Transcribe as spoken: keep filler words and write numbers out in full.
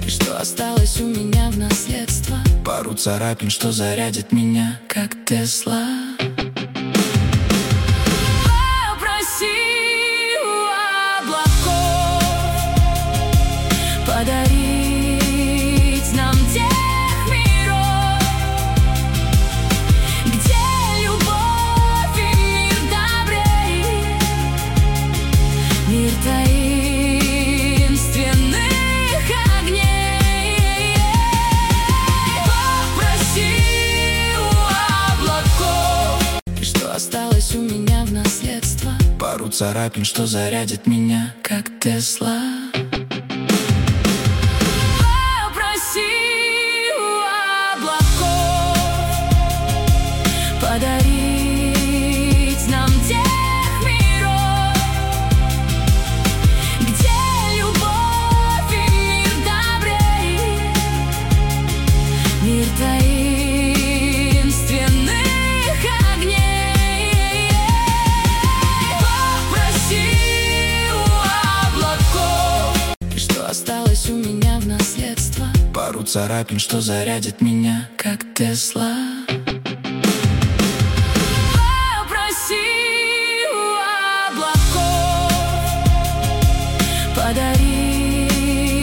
И что осталось у меня в наследство? Пару царапин, что зарядит меня, как Тесла. Попроси у облаков подарить нам тех миров, где любовь и мир добрей, мир таинственных огней. Попроси у облаков. И что осталось у меня в наследство? Пару царапин, что зарядит меня, как Тесла. Попроси у облаков подарить нам тех миров, где любовь и мир добрей, мир таинственных огней. Попроси у облаков. И что осталось у меня в наследство? Пару царапин, что зарядит меня, как Тесла.